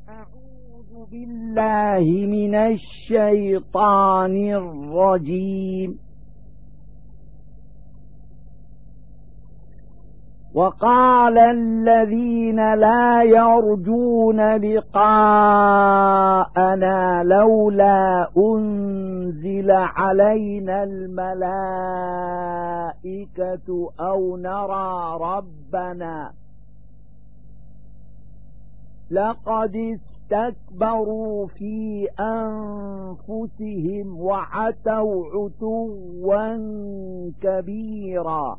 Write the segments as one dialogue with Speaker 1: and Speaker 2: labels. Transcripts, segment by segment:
Speaker 1: أعوذ بالله من الشيطان الرجيم. وقال الذين لا يرجون لقاءنا لولا أنزل علينا الملائكة أو نرى ربنا لقد استكبروا في أنفسهم وعتوا عتوا كبيرا.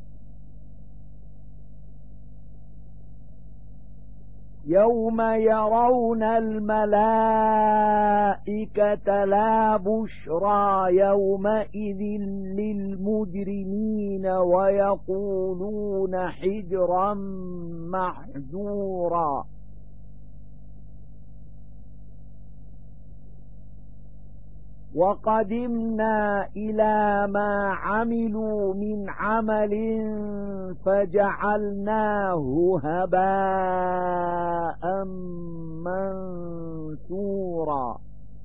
Speaker 1: يوم يرون الملائكة لا بشرى يومئذ للمجرمين ويقولون حجرا محجورا. وقدمنا إلى ما عملوا من عمل فجعلناه هباء منثورا.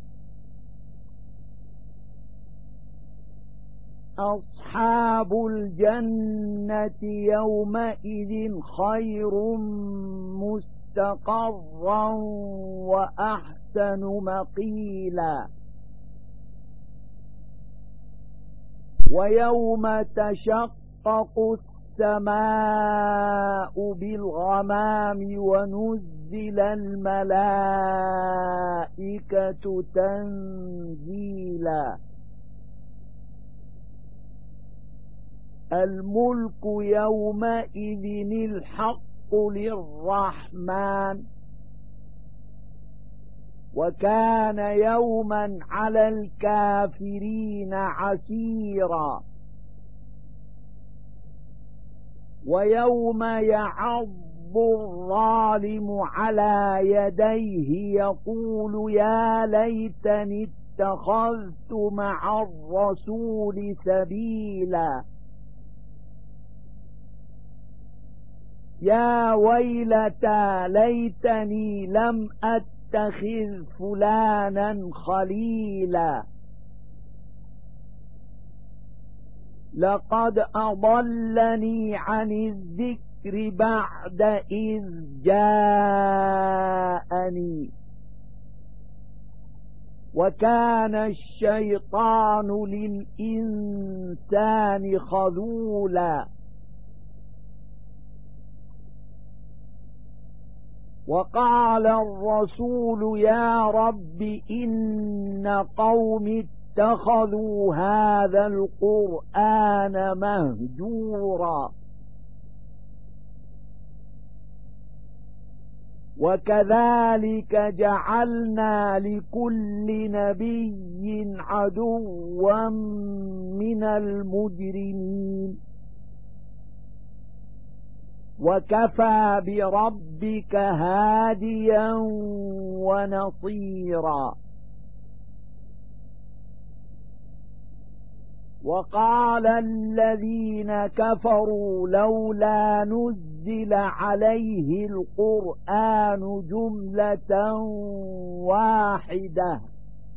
Speaker 1: أصحاب الجنة يومئذ خير مستقرا وأحسن مقيلا. ويوم تشقق السماء بالغمام ونزل الملائكة تنزيلا. الملك يومئذ الحق للرحمن وكان يوما على الكافرين عسيرا. ويوم يعض الظالم على يديه يقول يا ليتني اتخذت مع الرسول سبيلا. يا ويلتى ليتني لم اتخذ فلانا خليلا لقد أضلني عن الذكر بعد إذ جاءني وكان الشيطان للإنسان خذولا. وقال الرسول يا رب إن قوم اتخذوا هذا القرآن مهجورا. وكذلك جعلنا لكل نبي عدوا من المجرمين وكفى بربك هاديا ونصيرا. وقال الذين كفروا لولا نزل عليه القرآن جملة واحدة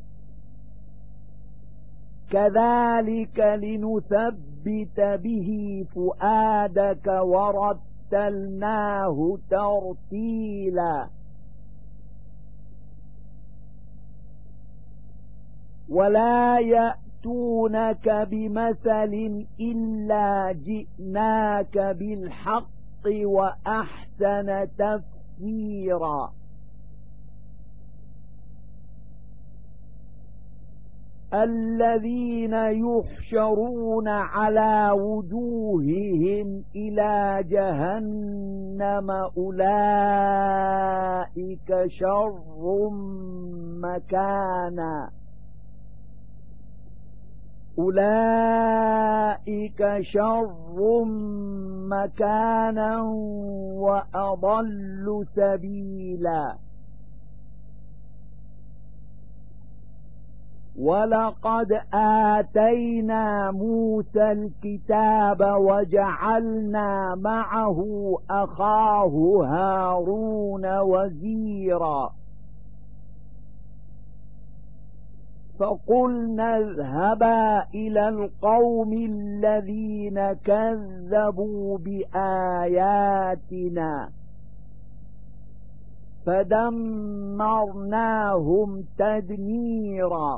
Speaker 1: كذلك لنثبت به فؤادك ورتلناه ترتيلا. ولا يأتونك بمثل إلا جئناك بالحق وأحسن تفسيرا. الذين يحشرون على وجوههم إلى جهنم أولئك شر مكانا وأضل سبيلا. ولقد آتينا موسى الكتاب وجعلنا معه أخاه هارون وزيرا فقلنا اذهبا إلى القوم الذين كذبوا بآياتنا فدمرناهم تدميرا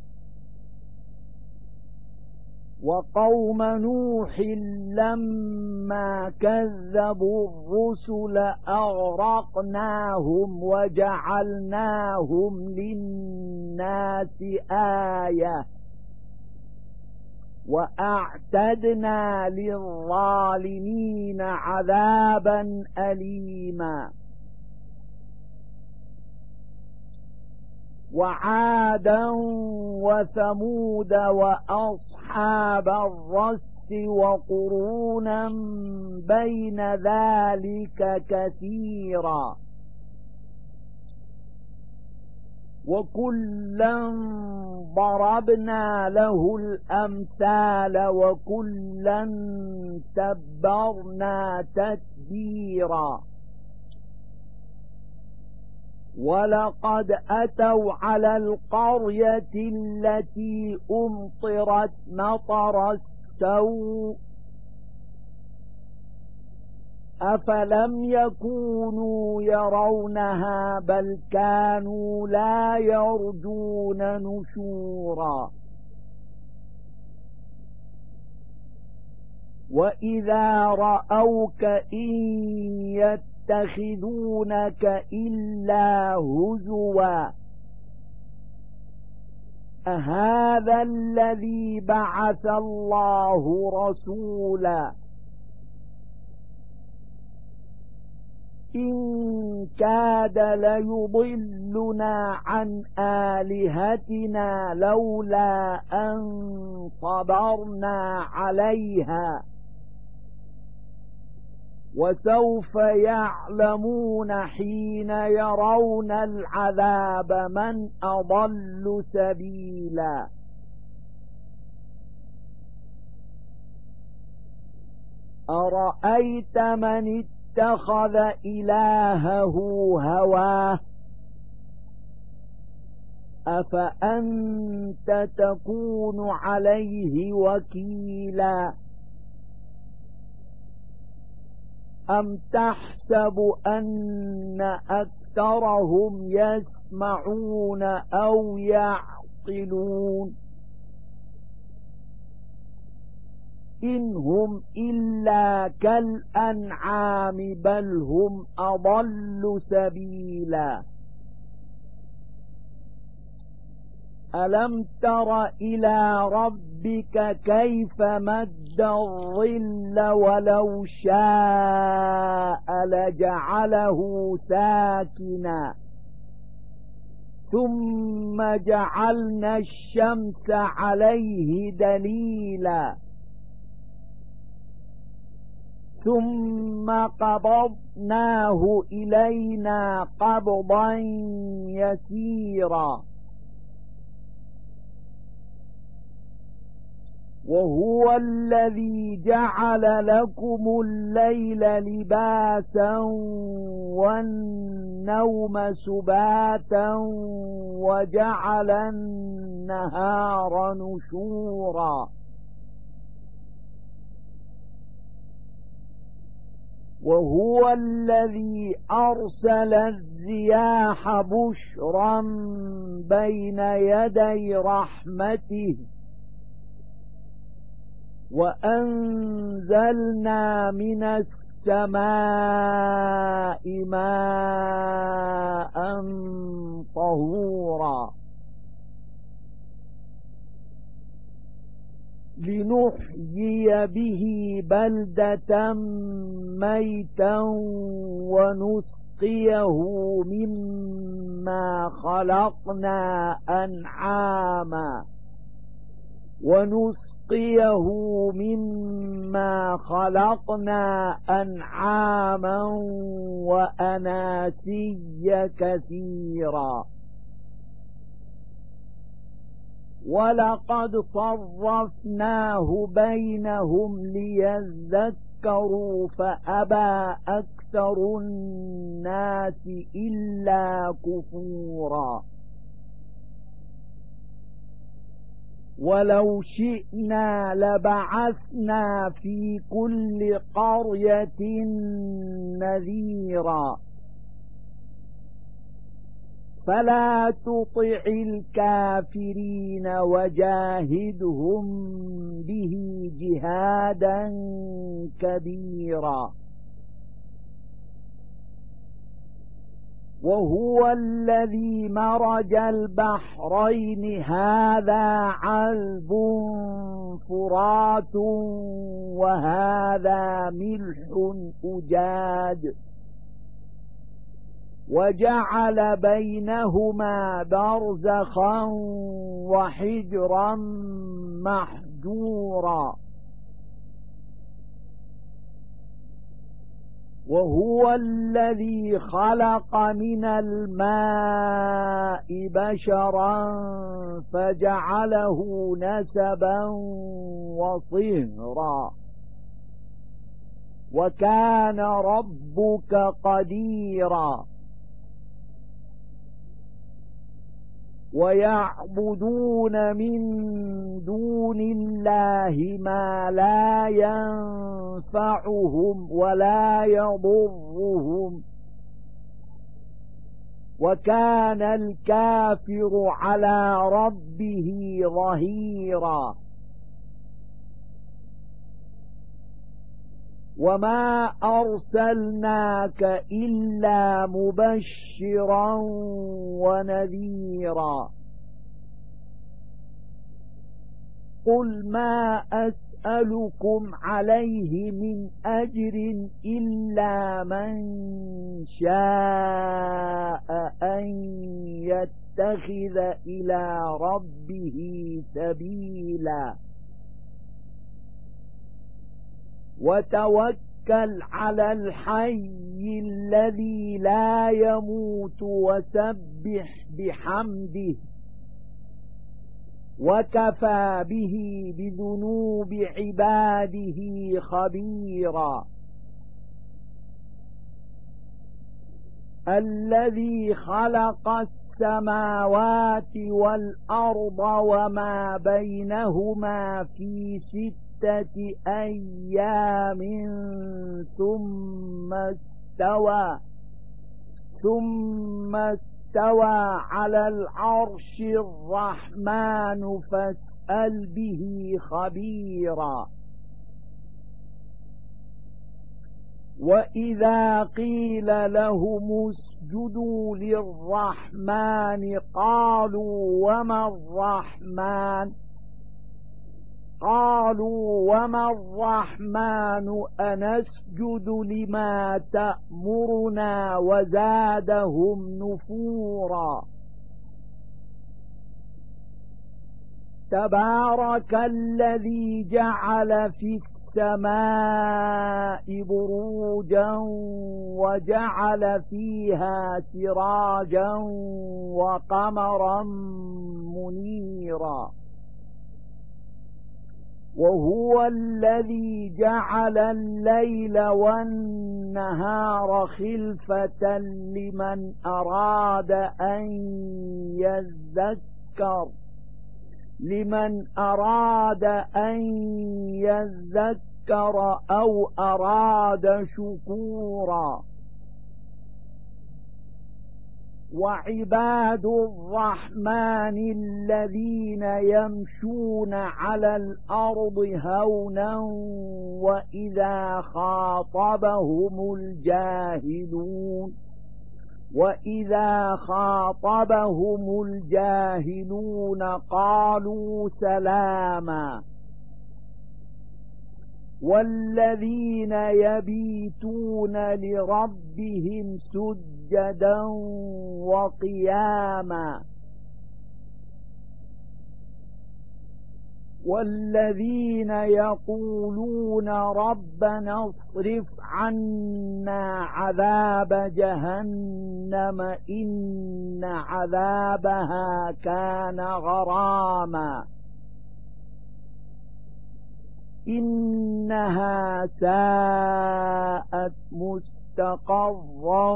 Speaker 1: وقوم نوح لما كذبوا الرسل أغرقناهم وجعلناهم للناس آية وأعتدنا للظالمين عذابا أليما وعادا وثمود وأصحاب الرس وقرونا بين ذلك كثيرا وكلا ضربنا له الأمثال وكلا تبرنا تتبيرا ولقد أتوا على القرية التي أمطرت مطر السوء أفلم يكونوا يرونها بل كانوا لا يرجون نشورا وإذا رأوك إن يتخذونك إلا هزوا أهذا الذي بعث الله رسولا إن كاد ليضلنا عن آلهتنا لولا أن صبرنا عليها وسوف يعلمون حين يرون العذاب من أضل سبيلا أرأيت من اتخذ إلهه هواه أفأنت تكون عليه وكيلا أم تحسب أن أكثرهم يسمعون أو يعقلون إن هم إلا كالأنعام بل هم أضل سبيلا ألم تر إلى ربك كيف مد الظل ولو شاء لجعله ساكنا ثم جعلنا الشمس عليه دليلا ثم قبضناه إلينا قبضا يسيرا وهو الذي جعل لكم الليل لباسا والنوم سباتا وجعل النهار نشورا وهو الذي أرسل الرياح بشرا بين يدي رحمته وأنزلنا من السماء ماء طهورا لنحيي به بلدة ميتا ونسقيه مما خلقنا أنعاما وأناسيا كثيرا ولقد صرفناه بينهم ليذكروا فأبى أكثر الناس إلا كفورا ولو شئنا لبعثنا في كل قرية نذيرا فلا تطع الكافرين وجاهدهم به جهادا كبيرا وهو الذي مرج البحرين هذا عذب فرات وهذا ملح أجاج وجعل بينهما برزخا وحجرا محجورا وهو الذي خلق من الماء بشرا فجعله نسبا وصهرا وكان ربك قديرا ويعبدون من دون الله ما لا ينفعهم ولا يضرهم وكان الكافر على ربه ظهيرا وما أرسلناك إلا مبشرا ونذيرا قل ما أسألكم عليه من أجر إلا من شاء أن يتخذ إلى ربه سبيلا وتوكل على الحي الذي لا يموت وسبح بحمده وكفى به بذنوب عباده خبيرا الذي خلق السماوات والأرض وما بينهما في 6 أيام ثم استوى على العرش الرحمن فاسأل به خبيرا وإذا قيل لهم اسجدوا للرحمن قالوا وما الرحمن أنسجد لما تأمرنا وزادهم نفورا تبارك الذي جعل في السماء بروجا وجعل فيها سراجا وقمرا منيرا وهو الذي جعل الليل والنهار خلفة لمن أراد أن يذكر أو أراد شكورا وعباد الرحمن الذين يمشون على الأرض هونا وإذا خاطبهم الجاهلون قالوا سلاما والذين يبيتون لربهم سجدا وقياما والذين يقولون ربنا اصرف عنا عذاب جهنم إن عذابها كان غراما إنها ساءت مستقرا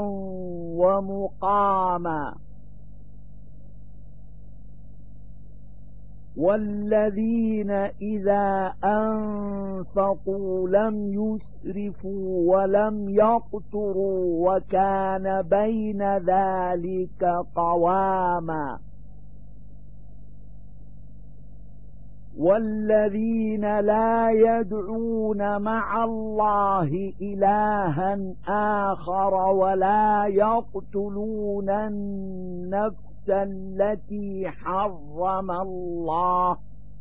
Speaker 1: ومقاما والذين إذا أنفقوا لم يسرفوا ولم يقتروا وكان بين ذلك قواما والذين لا يدعون مع الله إلها آخر ولا يقتلون النفس التي حرم الله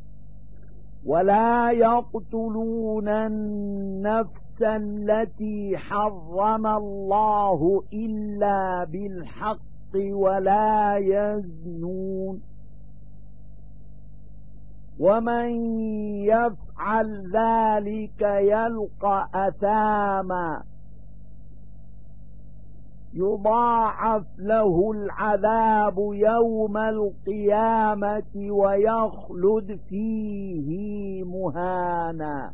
Speaker 1: إلا بالحق ولا يزنون ومن يفعل ذلك يلقى أثاما يضاعف له العذاب يوم القيامة ويخلد فيه مهانا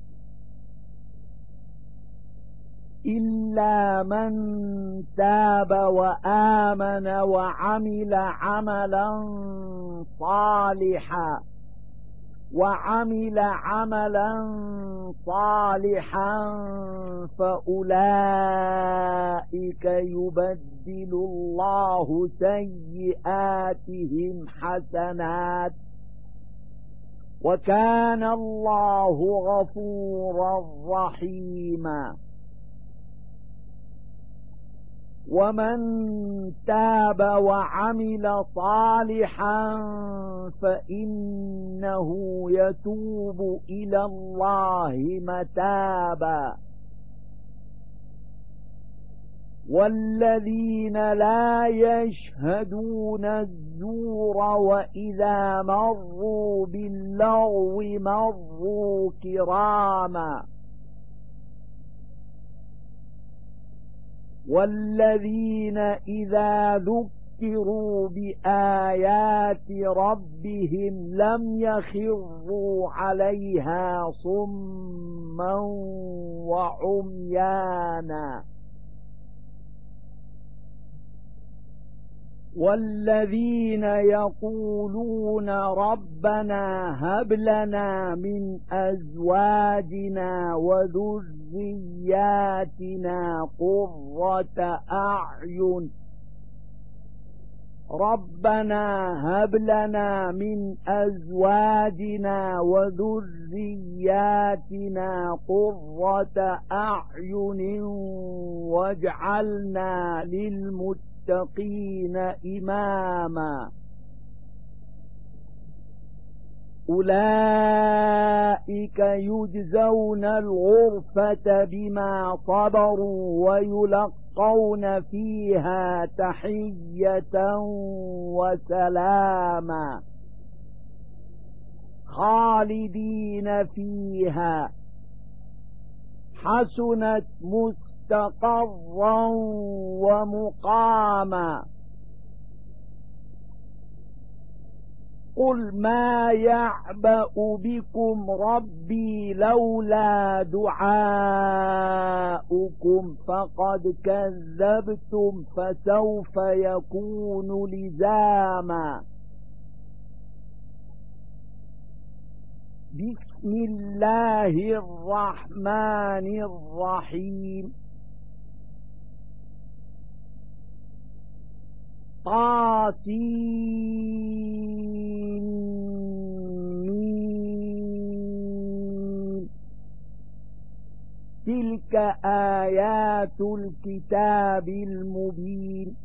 Speaker 1: إلا من تاب وآمن وعمل عملا صالحا فأولئك يبدل الله سيئاتهم حسنات وكان الله غفورا رحيما ومن تاب وعمل صالحا فإنه يتوب إلى الله متابا والذين لا يشهدون الزور وإذا مروا باللغو مروا كراما والذين إذا ذكروا بآيات ربهم لم يخروا عليها صما وعميانا والذين يقولون ربنا هب لنا من أزواجنا وذرياتنا قرة أعين واجعلنا للمتقين إماما أولئك يجزون الغرفة بما صبروا ويلقون فيها تحية وسلاما خالدين فيها حسنت مستقرا ومقاما قل ما يعبأ بكم ربي لولا دعاؤكم فقد كذبتم فسوف يكون لزاما بسم الله الرحمن الرحيم طاسين تلك آيات الكتاب المبين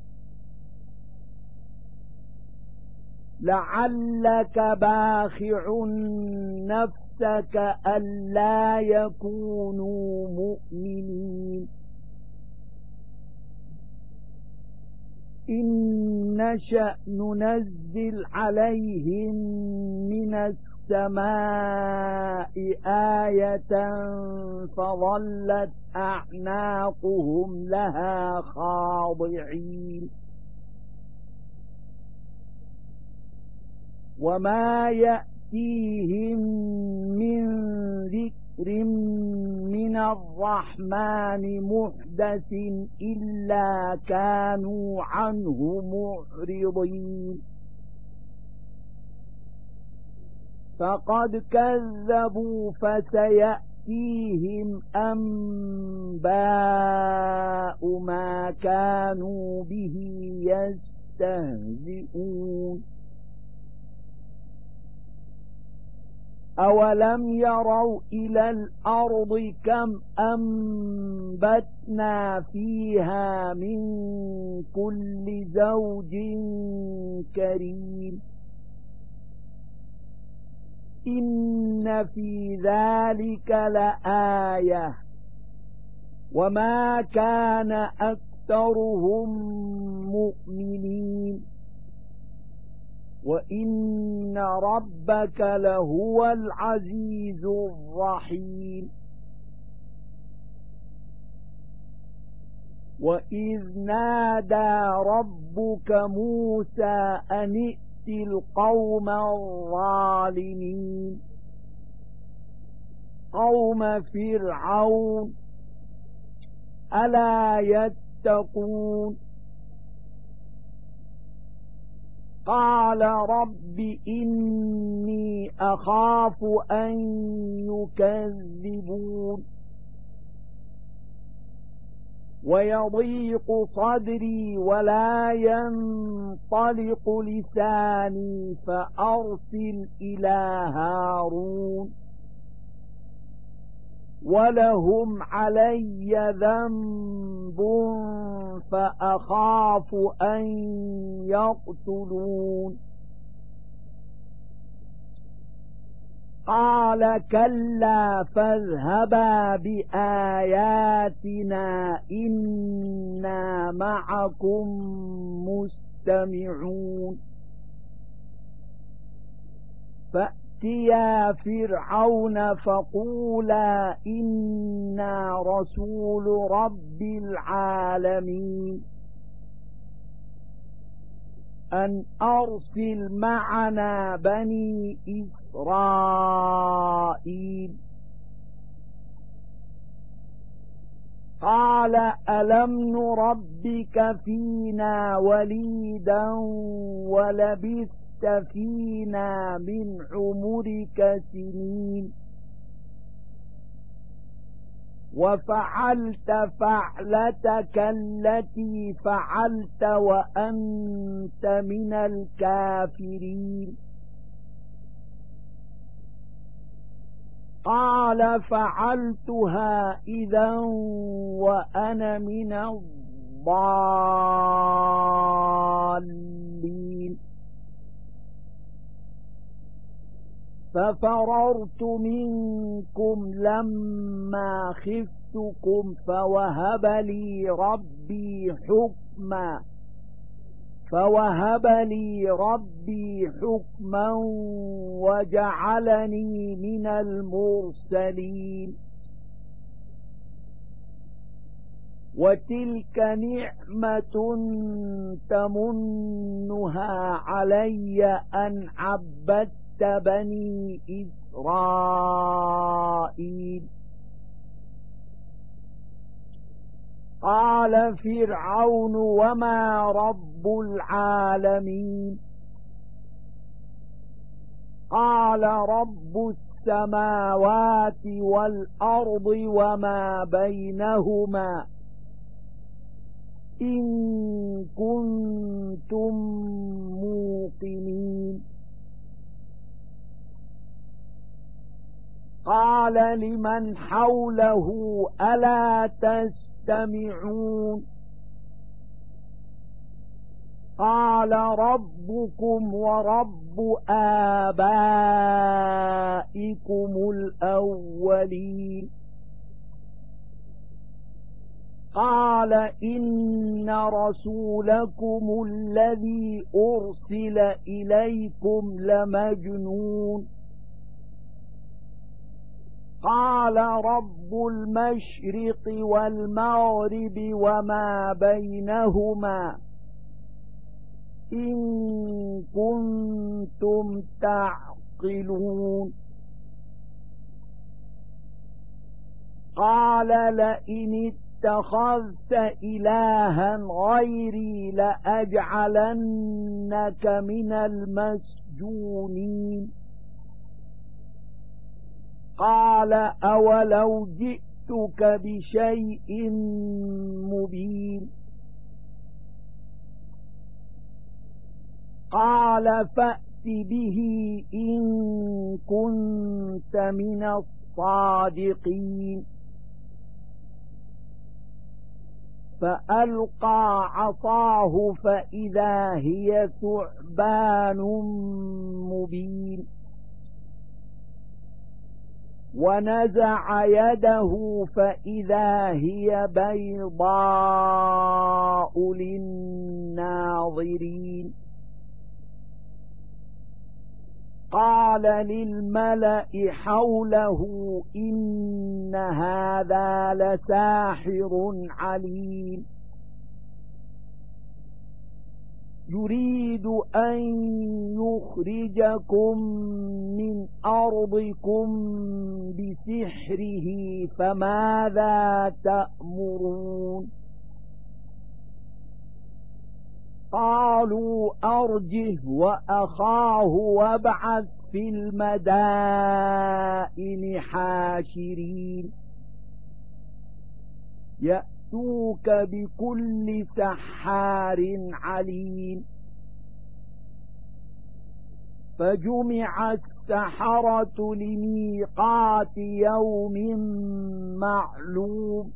Speaker 1: لعلك باخع نفسك ألا يكونوا مؤمنين إن نشأ ننزل عليهم من السماء آية فظلت أعناقهم لها خاضعين وما يأتيهم من ذكر من الرحمن محدث إلا كانوا عنه معرضين فقد كذبوا فسيأتيهم أنباء ما كانوا به يستهزئون أولم يروا إلى الأرض كم أنبتنا فيها من كل زوج كريم إن في ذلك لآية وما كان أكثرهم مؤمنين وإن ربك لهو العزيز الرحيم وإذ نادى ربك موسى أن ائت القوم الظالمين قوم فرعون ألا يتقون قال رب إني أخاف أن يكذبون ويضيق صدري ولا ينطلق لساني فأرسل إلى هارون ولهم علي ذنب فأخاف أن يقتلون قال كلا فاذهبا بآياتنا إنا معكم مستمعون فأتيا فرعون فقولا إنا رسول رب العالمين أن أرسل معنا بني إسرائيل قال ألم نربك فينا وليدا ولبثت فينا من عمرك سنين وفعلت فعلتك التي فعلت وأنت من الكافرين قال فعلتها إذا وأنا من الضالين ففررت منكم لما خفتكم فوهب لي ربي حكما وجعلني من المرسلين وتلك نعمة تمنها علي أن عبدت بني إسرائيل قال فرعون وما رب العالمين قال رب السماوات والأرض وما بينهما إن كنتم موقنين قال لمن حوله ألا تستمعون قال ربكم ورب آبائكم الأولين قال إن رسولكم الذي أرسل إليكم لمجنون قال رب المشرق والمغرب وما بينهما إن كنتم تعقلون قال لئن اتخذت إلها غيري لأجعلنك من المسجونين قال أولو جئتك بشيء مبين قال فأت به إن كنت من الصادقين فألقى عصاه فإذا هي ثعبان مبين ونزع يده فإذا هي بيضاء للناظرين قال للملأ حوله إن هذا لساحر عليم يريد أن يخرجكم من أرضكم بسحره فماذا تأمرون قالوا أرجه وأخاه وابعث في المدائن حاشرين يأتوك بكل سحار عليم فجمع السحرة لميقات يوم معلوم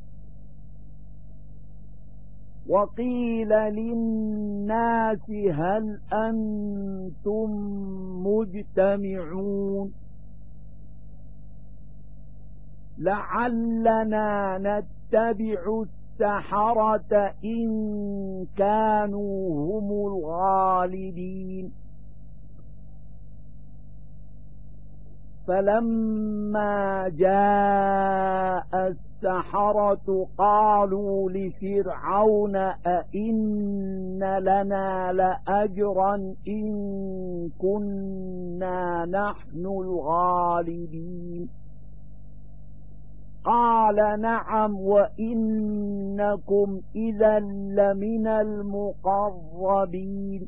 Speaker 1: وقيل للناس هل أنتم مجتمعون لعلنا نتبع السحرة إن كانوا هم الغالبين فلما جاء السحرة قالوا لفرعون أئن لنا لأجرا إن كنا نحن الغالبين قال نعم وإنكم إذا لمن المقربين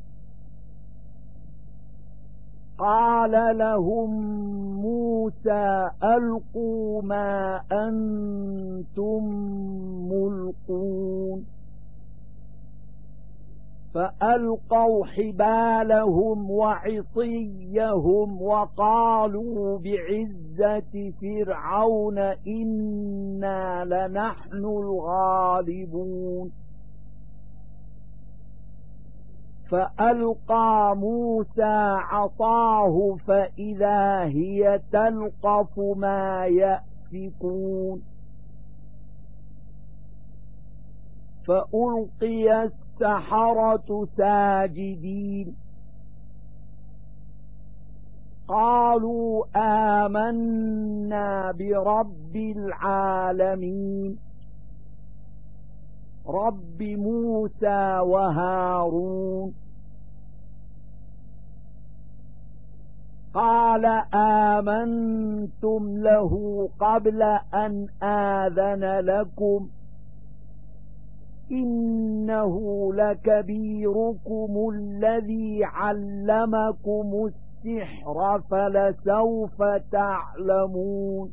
Speaker 1: قال لهم موسى ألقوا ما أنتم ملقون فألقوا حبالهم وعصيهم وقالوا بعزة فرعون إنا لنحن الغالبون فألقى موسى عصاه فإذا هي تلقف ما يأفكون فألقي السحرة ساجدين قالوا آمنا برب العالمين رب موسى وهارون قال آمنتم له قبل أن آذن لكم إنه لكبيركم الذي علمكم السحر فلسوف تعلمون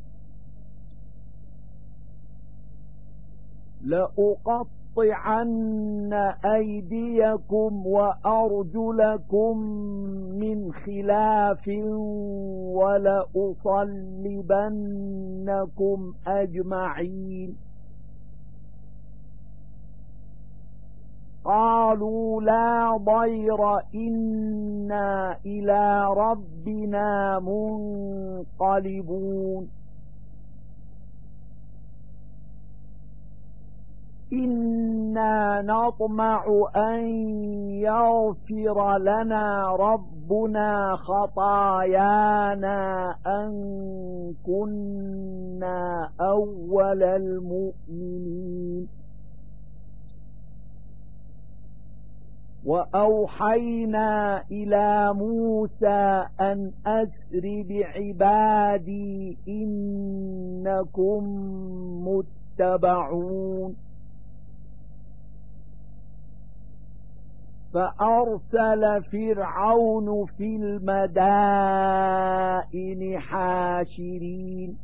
Speaker 1: لأقطعن أيديكم وأرجلكم من خلاف ولأصلبنكم أجمعين قالوا لا ضير إنا إلى ربنا منقلبون إنا نطمع أن يغفر لنا ربنا خطايانا أن كنا أول المؤمنين وأوحينا إلى موسى أن أسر بعبادي إنكم متبعون فأرسل فرعون في المدائن حاشرين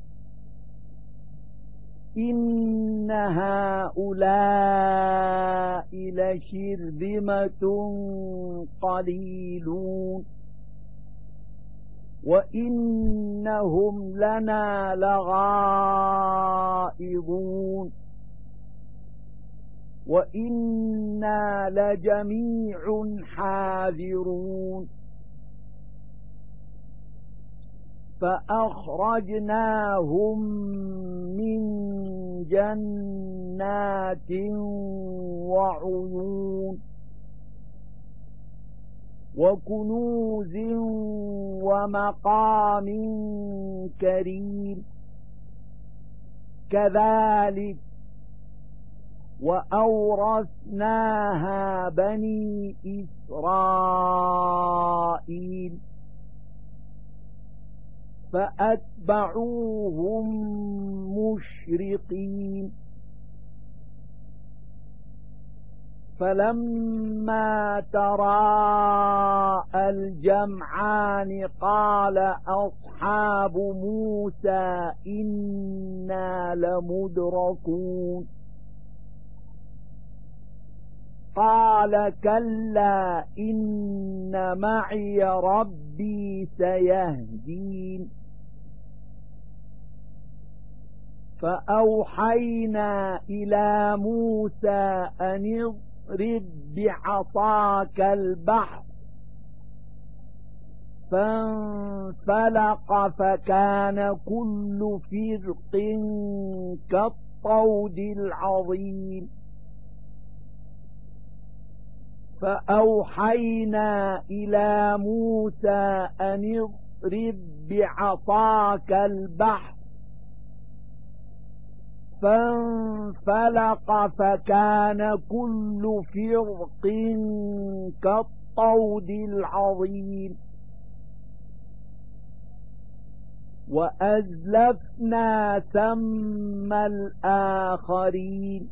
Speaker 1: إن هؤلاء لشرذمة قليلون وإنهم لنا لغائظون وإنا لجميع حاذرون فأخرجناهم من جنات وعيون وكنوز ومقام كريم كذلك وأورثناها بني إسرائيل فأتبعوهم مشرقين فلما تراءى الجمعان قال أصحاب موسى إنا لمدركون قال كلا إن معي ربي سيهدين فأوحينا إلى موسى أن اضرب بعصاك البحر فانفلق فكان كل فرق كالطود العظيم فأوحينا إلى موسى أن اضرب بعصاك البحر فانفلق فكان كل فرق كالطود العظيم وأزلفنا ثم الآخرين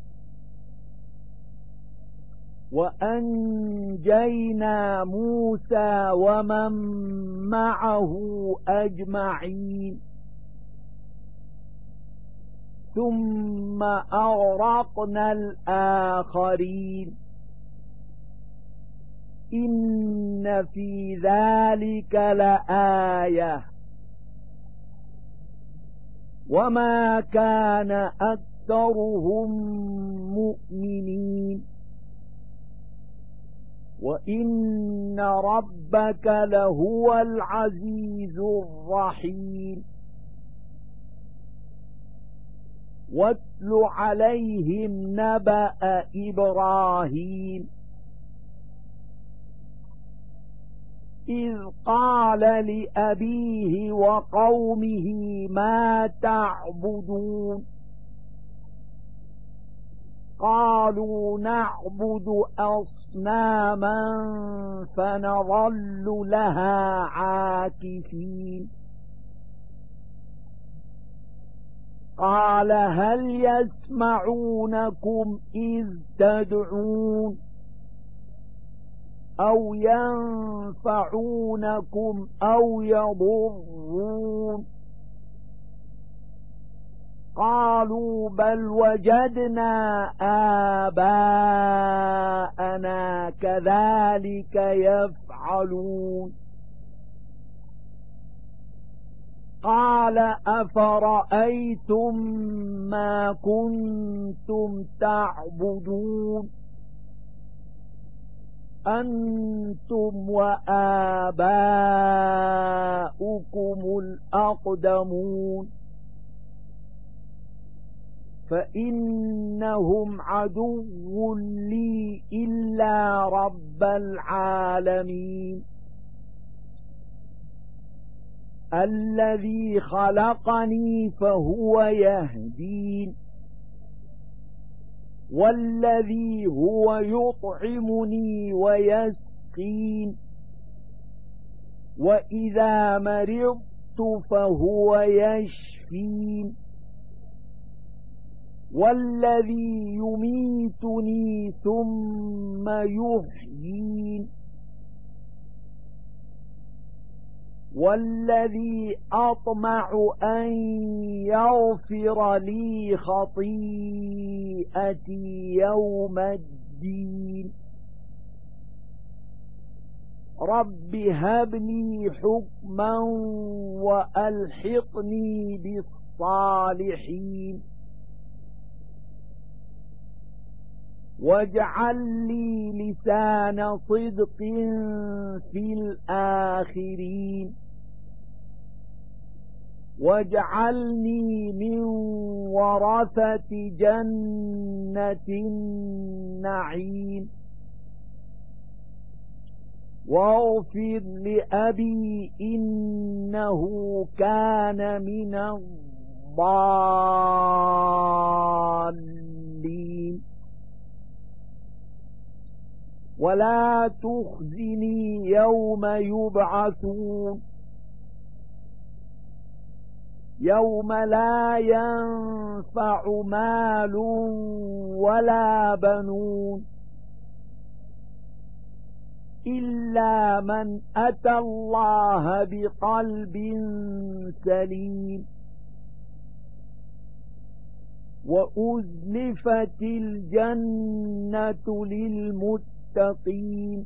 Speaker 1: وأنجينا موسى ومن معه أجمعين ثم أغرقنا الآخرين إن في ذلك لآية وما كان أكثرهم مؤمنين وإن ربك لهو العزيز الرحيم واتل عليهم نبأ إبراهيم إذ قال لأبيه وقومه ما تعبدون قالوا نعبد أصناما فنظل لها عاكفين قال هل يسمعونكم إذ تدعون أو ينفعونكم أو يضرون قالوا بل وجدنا آباءنا كذلك يفعلون قال أفرأيتم ما كنتم تعبدون أنتم وآباؤكم الأقدمون فإنهم عدو لي إلا رب العالمين الذي خلقني فهو يهدين والذي هو يطعمني ويسقين وإذا مرضت فهو يشفين والذي يميتني ثم يحيين والذي أطمع أن يغفر لي خطيئتي يوم الدين رب هب لي حكما وألحقني بالصالحين واجعل لي لسان صدق في الآخرين واجعلني من ورثة جنة النعيم واغفر لأبي إنه كان من الضالين ولا تخزني يوم يبعثون يوم لا ينفع مال ولا بنون إلا من أتى الله بقلب سليم وأزلفت الجنة للمتقين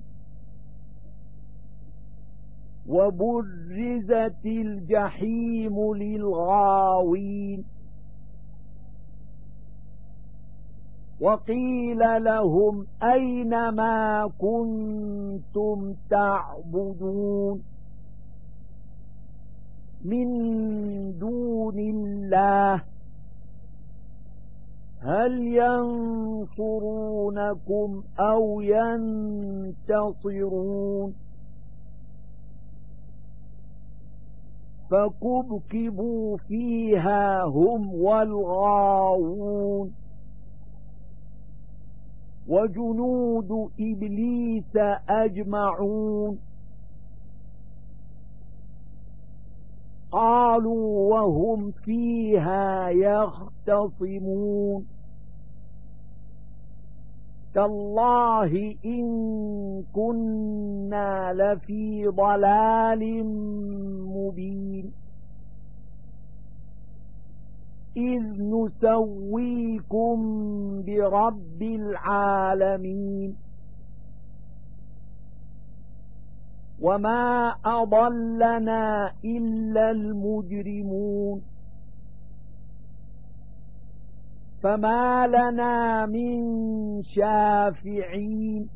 Speaker 1: وبرزت الجحيم للغاوين وقيل لهم أين ما كنتم تعبدون من دون الله هل ينصرونكم أو ينتصرون فكبكبوا فيها هم والغاوون وجنود إبليس أجمعون قالوا وهم فيها يختصمون تالله إن كنا لفي ضلال مبين إذ نسويكم برب العالمين وما أضلنا إلا المجرمون فما لنا من شافعين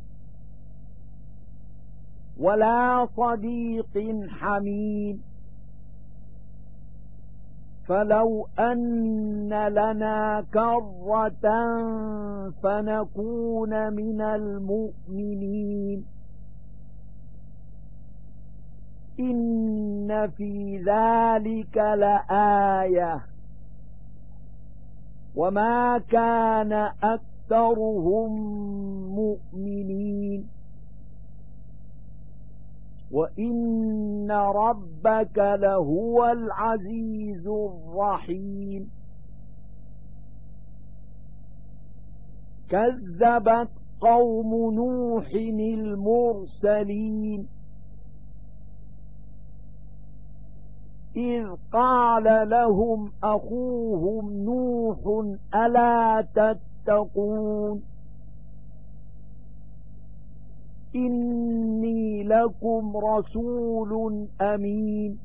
Speaker 1: ولا صديق حميم فلو أن لنا كرة فنكون من المؤمنين إن في ذلك لآية وما كان أكثرهم مؤمنين وإن ربك لهو العزيز الرحيم كذبت قوم نوح المرسلين إذ قال لهم أخوهم نوح ألا تتقون إني لكم رسول أمين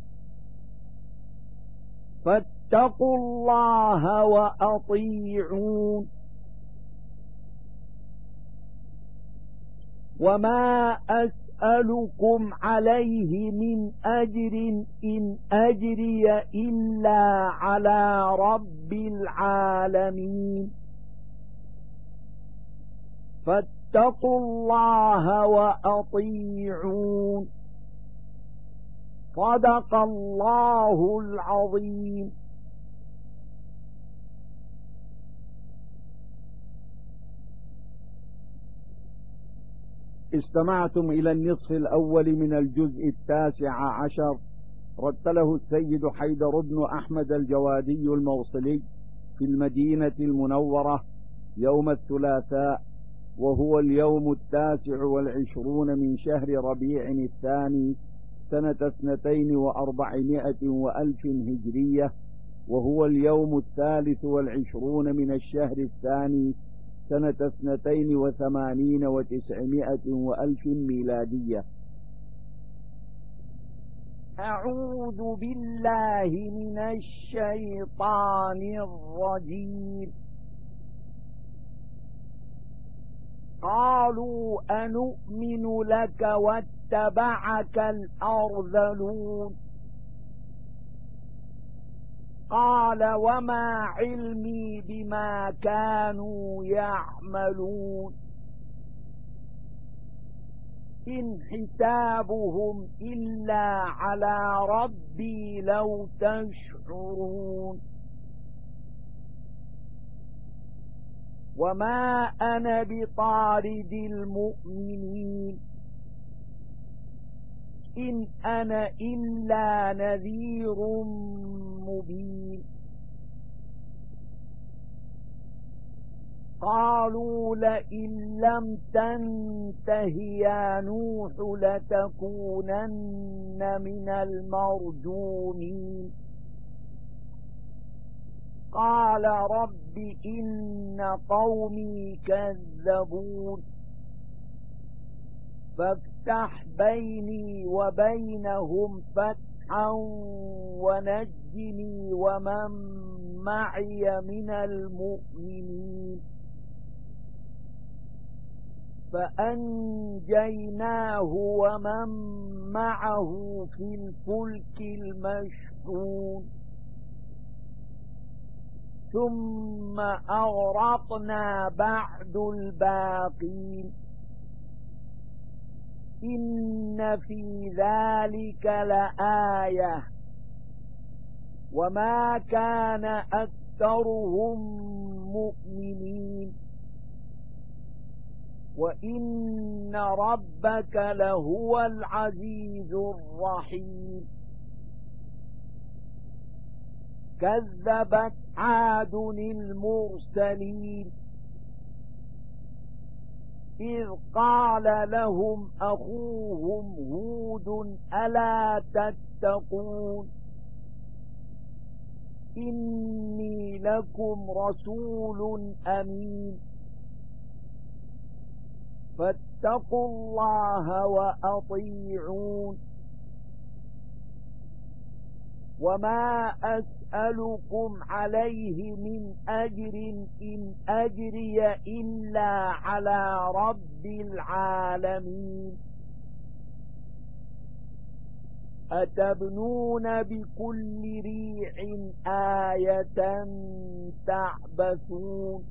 Speaker 1: فاتقوا الله وأطيعون وما أسألكم عليه من أجر إن أجري إلا على رب العالمين فاتقوا الله وأطيعون صدق الله العظيم.
Speaker 2: استمعتم إلى النصف الأول من الجزء 19 رتله السيد حيدر بن أحمد الجوادي الموصلي في المدينة المنورة يوم الثلاثاء، وهو اليوم 29 من شهر ربيع الثاني سنة 4200 هجرية، وهو اليوم 23 من الشهر الثاني سنة 82 و900 ميلادية.
Speaker 1: أعوذ بالله من الشيطان الرجيم. قالوا أنؤمن لك واتبعك الأرذلون. قال وما علمي بما كانوا يعملون، إن حسابهم إلا على ربي لو تشعرون. وما أنا بطارد المؤمنين، إن أنا إلا نذير مبين. قالوا لئن لم تنته يا نوح لتكونن من المرجومين. قال رب إن قومي كذبون، فافتح بيني وبينهم فتحا ونجني ومن معي من المؤمنين. فأنجيناه ومن معه في الفلك المشحون، ثم أغرقنا بعد الباقين. إن في ذلك لآية وما كان أكثرهم مؤمنين، وإن ربك لهو العزيز الرحيم. كذبت عاد المرسلين، إذ قال لهم أخوهم هود ألا تتقون، إني لكم رسول أمين، فاتقوا الله وأطيعون. وما أسألكم عليه من أجر، إن أجري إلا على رب العالمين. أتبنون بكل ريع آية تعبثون،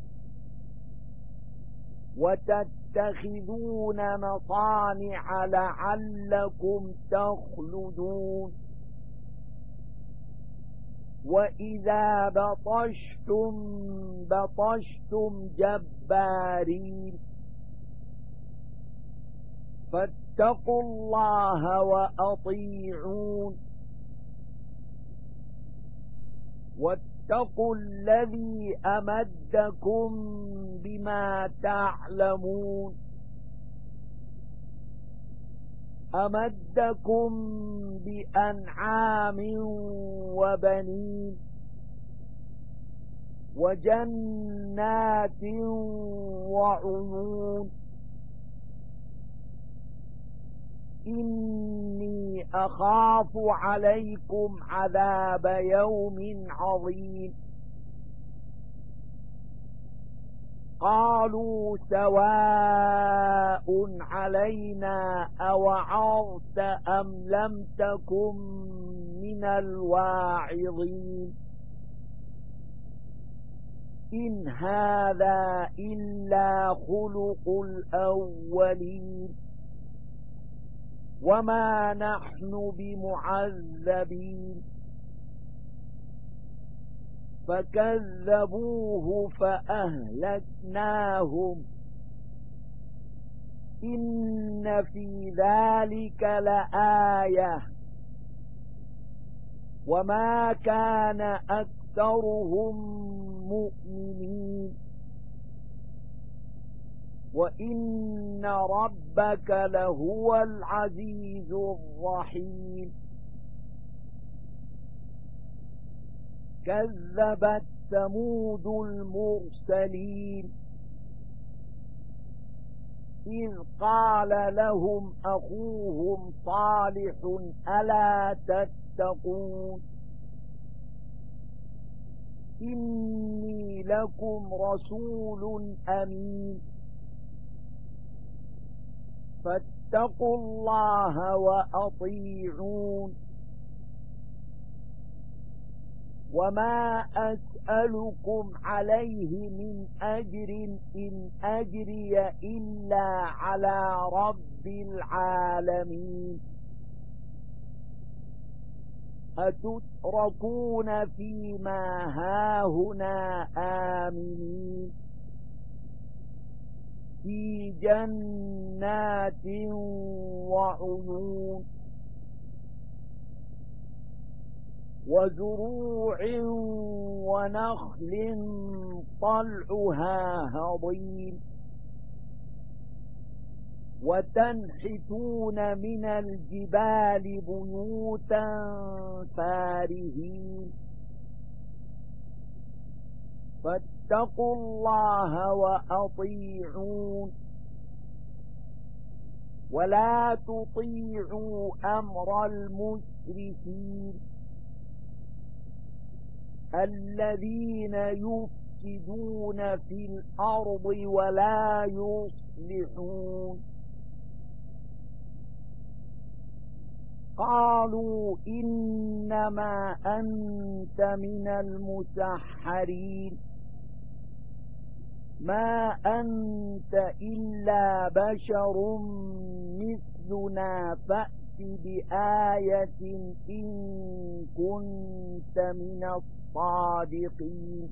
Speaker 1: وتتخذون مصانع لعلكم تخلدون. وإذا بطشتم بطشتم جبارين، فاتقوا الله وأطيعون. واتقوا الذي أمدكم بما تعلمون، أمدكم بأنعام وبنين وجنات وعيون. إني أخاف عليكم عذاب يوم عظيم. قالوا سواء علينا أوعظت أم لم تكن من الواعظين، إن هذا إلا خلق الأولين، وما نحن بمعذبين. فكذبوه فأهلكناهم، إن في ذلك لآية وما كان أكثرهم المؤمنين وإن ربك لهو العزيز الرحيم كذبت ثمود المرسلين إذ قال لهم أخوهم صالح ألا تتقون إني لكم رسول أمين فاتقوا الله وأطيعون وما أسألكم عليه من أجر إن أجري إلا على رب العالمين أتتركون فيما هاهنا آمنين في جنات وعيون وزروع ونخل طلعها هضيم وتنحتون من الجبال بيوتا فارهين فاتقوا الله وأطيعون ولا تطيعوا أمر المسرفين الذين يفسدون في الأرض ولا يصلحون قالوا إنما أنت من المسحرين ما أنت إلا بشر مثلنا فأت بآية إن كنت من الصادقين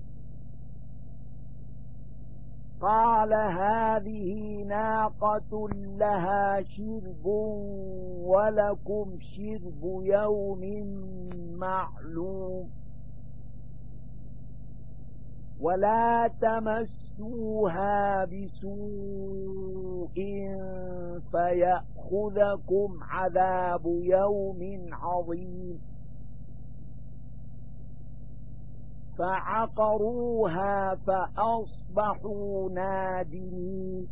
Speaker 1: قال هذه ناقة لها شرب ولكم شرب يوم معلوم ولا تمسوها بسوء فيأخذكم عذاب يوم عظيم فعقروها فأصبحوا نادمين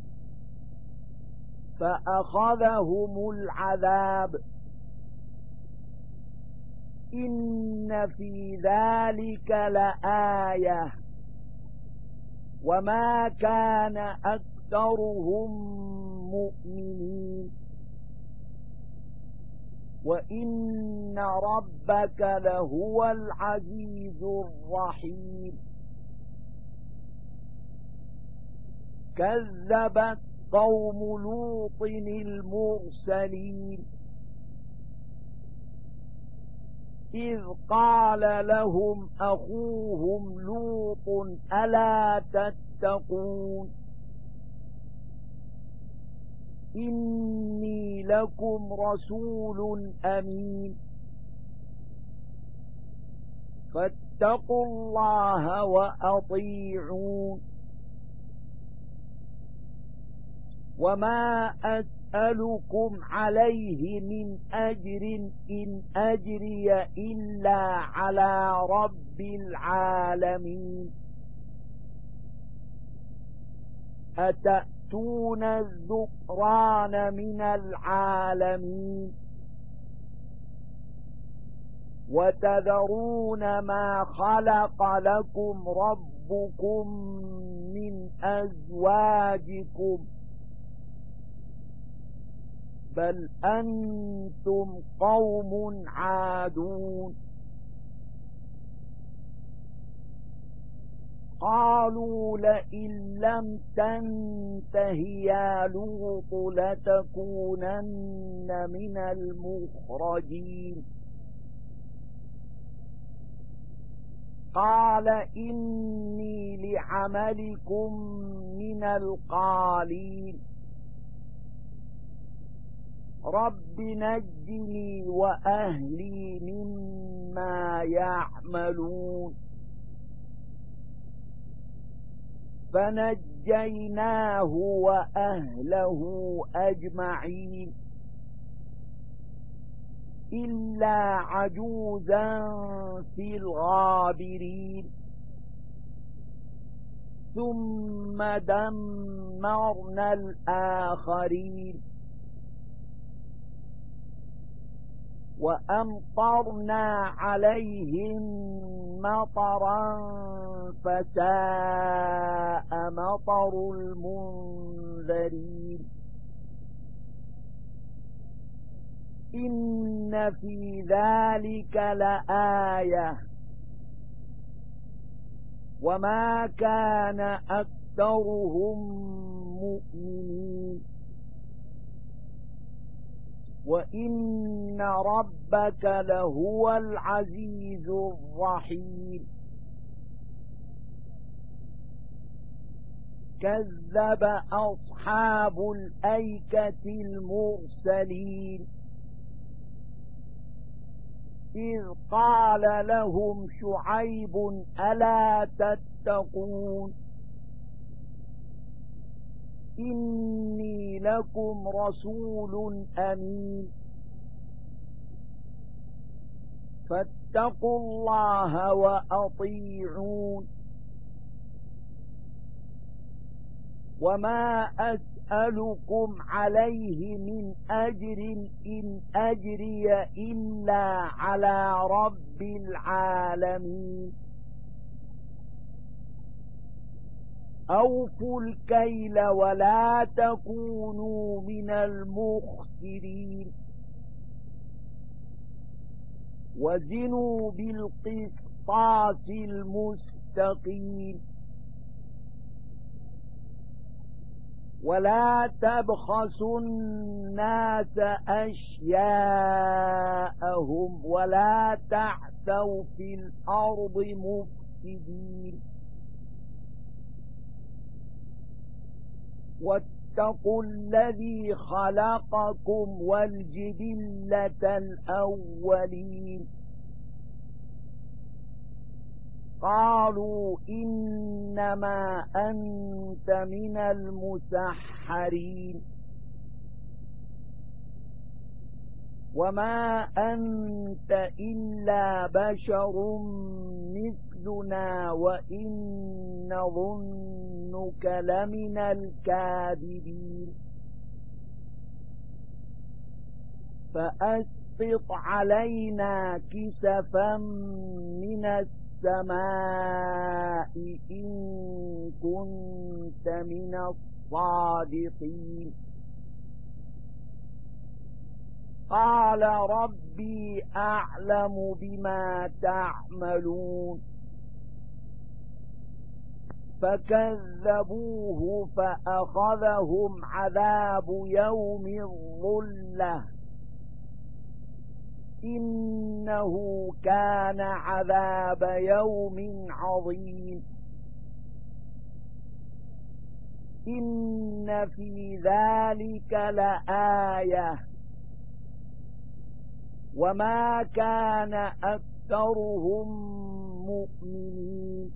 Speaker 1: فأخذهم العذاب إن في ذلك لآية وما كان أكثرهم مؤمنين وإن ربك لهو العزيز الرحيم كذبت قوم لوط المرسلين إذ قال لهم أخوهم لوط ألا تتقون إني لكم رسول أمين فاتقوا الله وأطيعون وما أسألكم عليه من أجر إن أجري إلا على رب العالمين أتأتون الذكران من العالمين وتذرون ما خلق لكم ربكم من أزواجكم بل أنتم قوم عادون قالوا لئن لم تنته يا لوط لتكونن من المخرجين قال إني لعملكم من القالين رب نجني وأهلي مما يعملون فنجيناه وأهله أجمعين إلا عجوزا في الغابرين ثم دمرنا الآخرين وأمطرنا عليهم مطرا فساء مطر المنذرين إن في ذلك لآية وما كان أكثرهم مؤمنين وإن ربك لهو العزيز الرحيم كذب أصحاب الأيكة المرسلين إذ قال لهم شعيب ألا تتقون إني لكم رسول أمين فاتقوا الله وأطيعون وما أسألكم عليه من أجر إن أجري إلا على رب العالمين أوفوا الكيل ولا تكونوا من المخسرين وزنوا بالقسطاس المستقيم ولا تبخسوا الناس أشياءهم ولا تعثوا في الأرض مفسدين واتقوا الذي خلقكم والجبلة الأولين قالوا إنما أنت من المسحرين وما أنت إلا بشر مثلنا وإن نظنك لمن الكاذبين فأسقط علينا كسفا من السماء إن كنت من الصادقين قال ربي أعلم بما تعملون فكذبوه فأخذهم عذاب يوم الظلة إنه كان عذاب يوم عظيم إن في ذلك لآية وما كان أكثرهم مؤمنين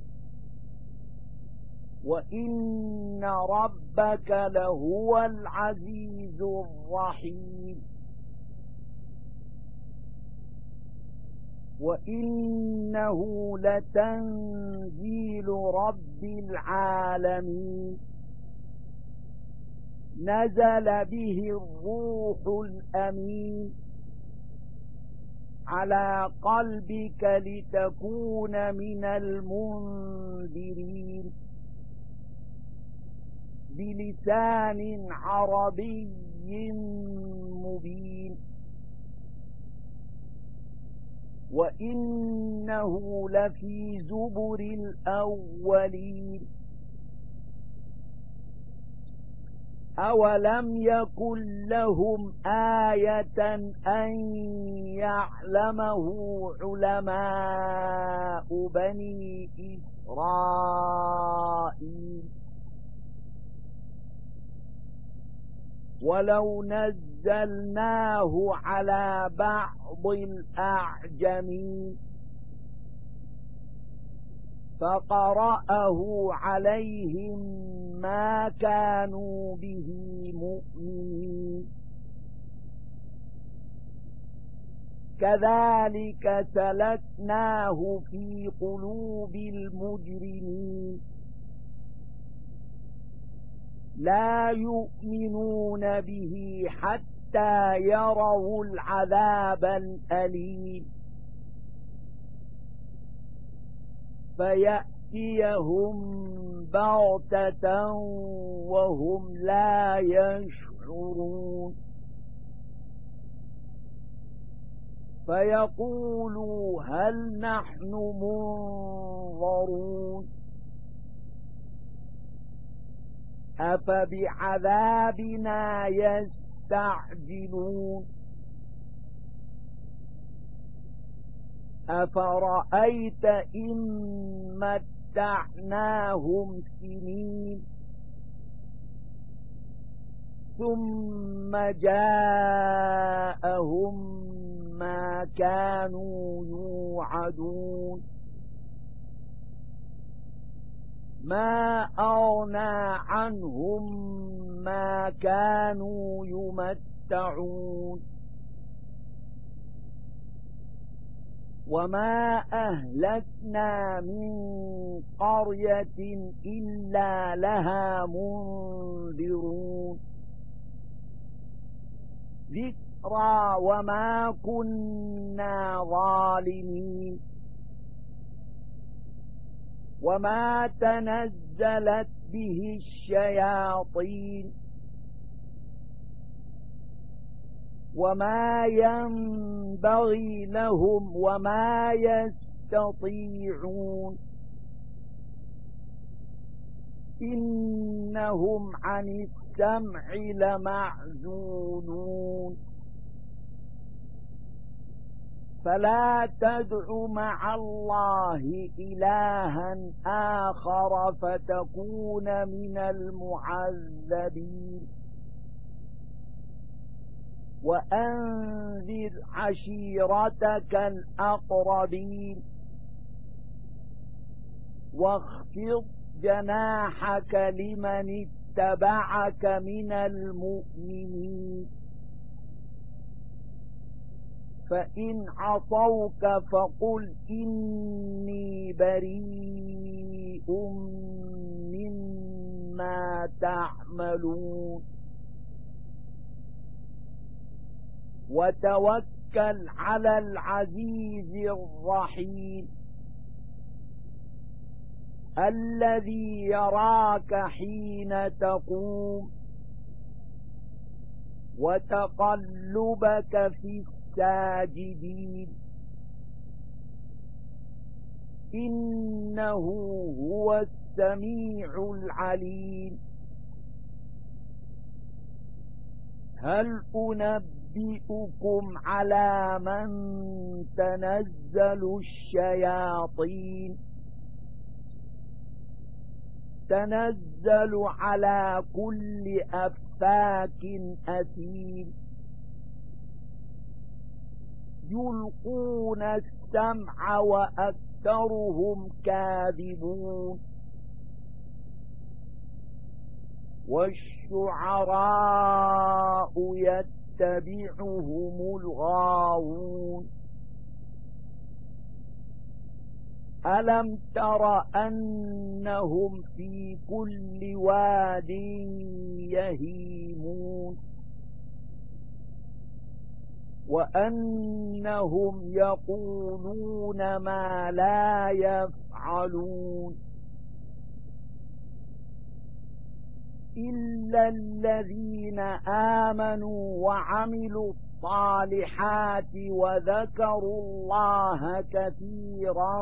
Speaker 1: وإن ربك لهو العزيز الرحيم وإنه لتنزيل رب العالمين نزل به الروح الأمين على قلبك لتكون من المنذرين بلسان عربي مبين وإنه لفي زبر الأولين أولم يكن لهم آية أن يعلمه علماء بني إسرائيل ولو نزلناه على بعض الأعجمين فقرأه عليهم ما كانوا به مؤمنين كذلك سلكناه في قلوب المجرمين لا يؤمنون به حتى يروا العذاب الأليم فيأتيهم بغتة وهم لا يشعرون فيقولوا هل نحن منظرون أفبعذابنا يستعجلون أفرأيت إن متعناهم سنين ثم جاءهم ما كانوا يوعدون ما أغنى عنهم ما كانوا يمتعون وما أهلكنا من قرية إلا لها منذرون ذكرى وما كنا ظالمين وما تنزلت به الشياطين وما ينبغي لهم وما يستطيعون إنهم عن السمع لمعزولون فلا تدع مع الله إلها آخر فتكون من المعذبين وأنذر عشيرتك الأقربين واخفض جناحك لمن اتبعك من المؤمنين فإن عصوك فقل إني بريء مما تعملون وتوكل على العزيز الرحيم الذي يراك حين تقوم وتقلبك في الساجدين إنه هو السميع العليم هل أنبئكم على من تنزل الشياطين تنزل على كل أفاك أثيم يلقون السمع وأكثرهم كاذبون والشعراء يتبعهم الغاوون ألم تر أنهم في كل واد يهيمون وأنهم يقولون ما لا يفعلون إلا الذين آمنوا وعملوا الصالحات وذكروا الله كثيرا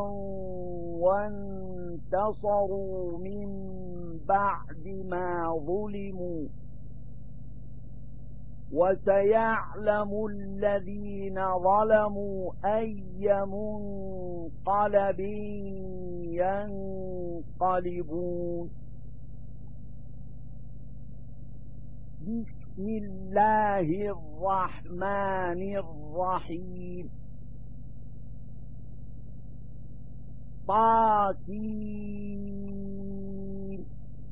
Speaker 1: وانتصروا من بعد ما ظلموا وسيعلم الذين ظلموا أي منقلب ينقلبون بسم الله الرحمن الرحيم طاسين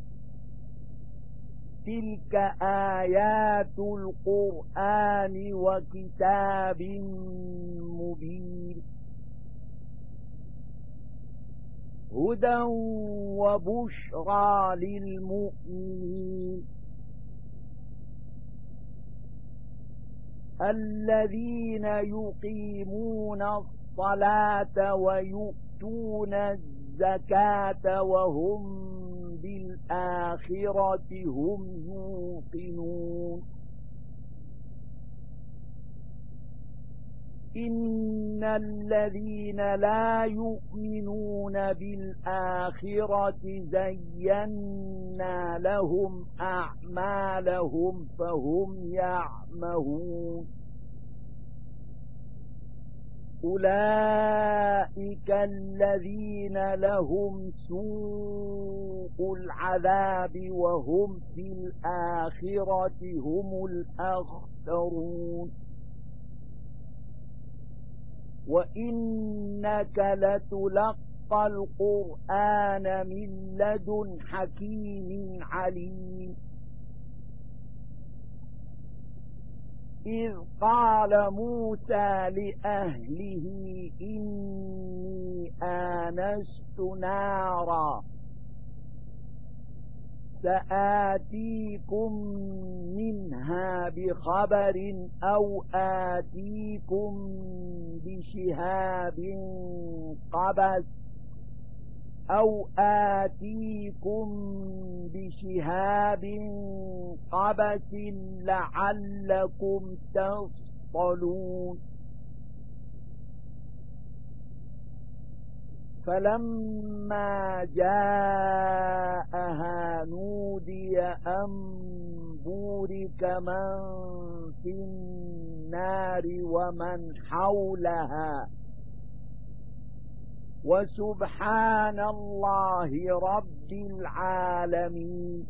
Speaker 1: تلك آيات القرآن وكتاب مبين هدى وبشرى للمؤمنين الذين يقيمون الصلاة ويؤتون الزكاة وهم بالآخرة هم يوقنون إن الذين لا يؤمنون بالآخرة زينا لهم أعمالهم فهم يعمهون أولئك الذين لهم سوء العذاب وهم في الآخرة هم الأخسرون وإنك لتلقى القرآن من لدن حكيم عليم إذ قال موسى لأهله إني آنست نارا سآتيكم منها بخبر أو آتيكم بشهاب قبس لعلكم تصطلون فلما جاءها نودي أن بورك من في النار ومن حولها وسبحان الله رب العالمين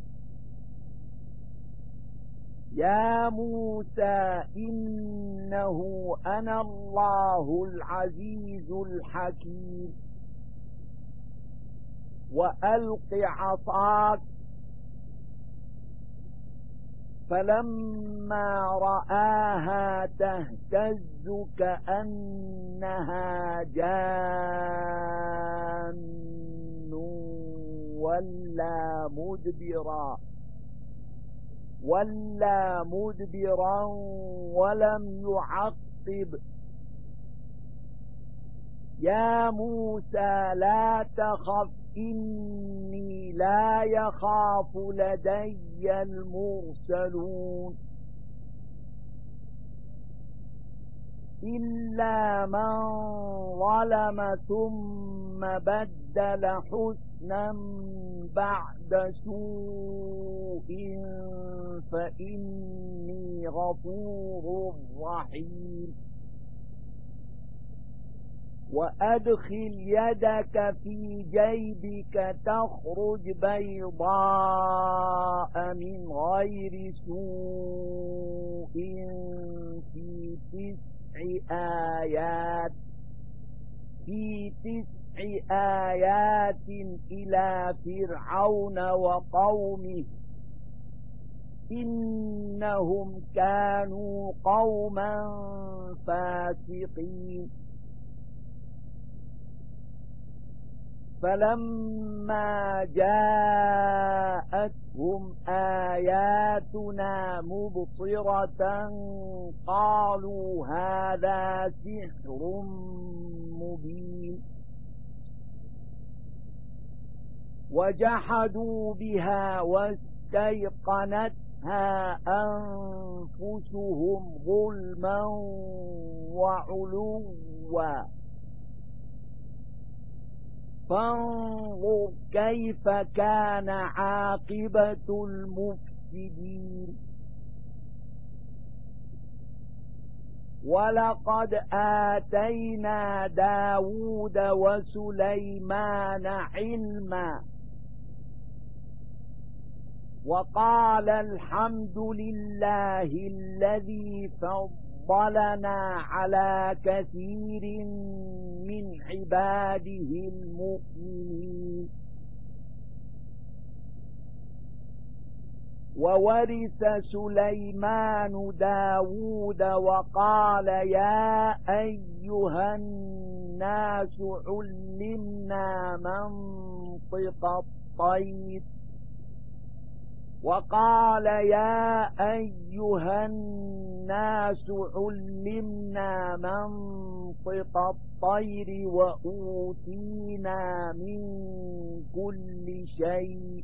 Speaker 1: يا موسى إنه أنا الله العزيز الحكيم وألق عصاك فلما رآها تهتز كأنها جان ولا مدبرا ولم يعقب يا موسى لا تخف إني لا يخاف لدي المرسلون إلا من ظلم ثم بدل حسنا بعد سوء فإني غفور رحيم وأدخل يدك في جيبك تخرج بيضاء من غير سوء في تسع آيات إلى فرعون وقومه إنهم كانوا قوما فاسقين فلما جاءتهم آياتنا مبصرة قالوا هذا سحر مبين وجحدوا بها واستيقنتها أنفسهم ظلما وعلوا فانظر كيف كان عاقبة المفسدين ولقد آتينا داود وسليمان علما وقال الحمد لله الذي فضلنا على كثير من عباده المؤمنين. وورث سليمان داود وقال يا أيها الناس علمنا منطق الطير وقال يا أيها الناس علمنا منطق الطير وأوتينا من كل شيء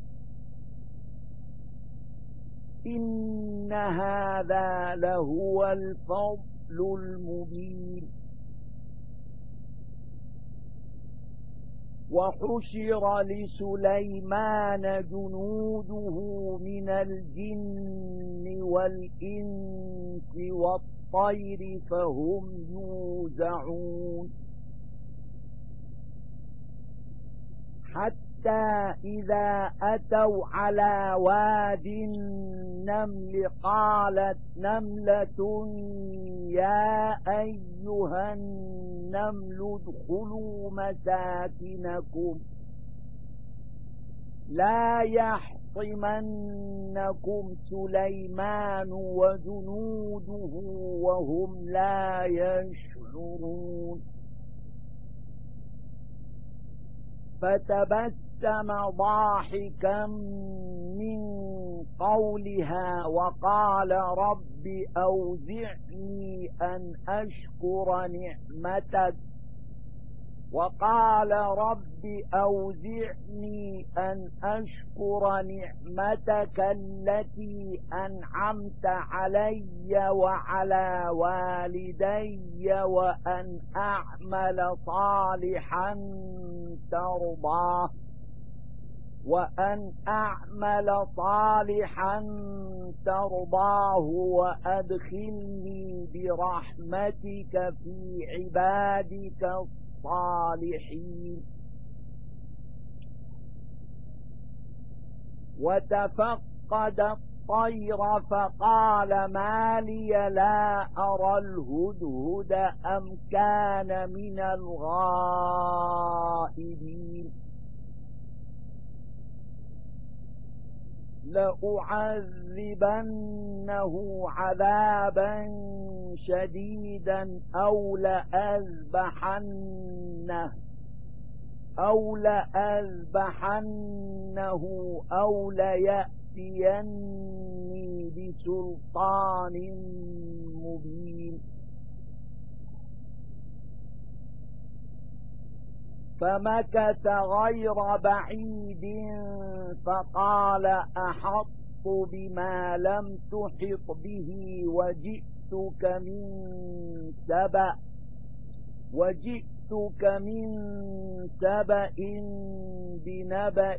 Speaker 1: إن هذا لهو الفضل المبين. وحشر لسليمان جنوده من الجن والإنس والطير فهم يوزعون حتى إذا أتوا على واد النمل قالت نملة يا أيها النمل ادخلوا مساكنكم لا يحطمنكم سليمان وجنوده وهم لا يشعرون. فتبسم ضاحكا من قولها وقال رب أوزعني أن أشكر نعمتك التي أنعمت علي وعلى والدي وأن أعمل صالحا ترضاه وأدخلني برحمتك في عبادك الصالحين. وتفقد الطير فقال ما لي لا أرى الهدهد أم كان من الغائبين لأعذبنه عذابا شديدا أو لأذبحنه أو ليأتيني بسلطان مبين. فمكث غير بعيد فقال أحطت بما لم تحط به وجئتك من سبأ بنبأ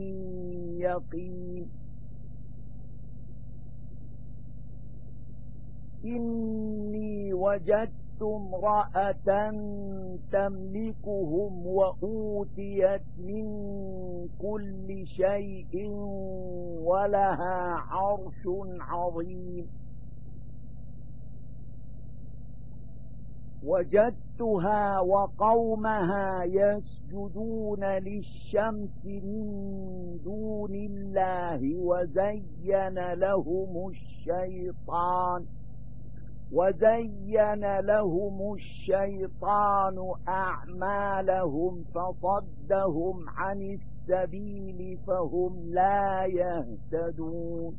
Speaker 1: يقين. إني وجدت امرأة تملكهم وأوتيت من كل شيء ولها عرش عظيم. وجدتها وقومها يسجدون للشمس من دون الله وزين لهم الشيطان أعمالهم فصدهم عن السبيل فهم لا يهتدون.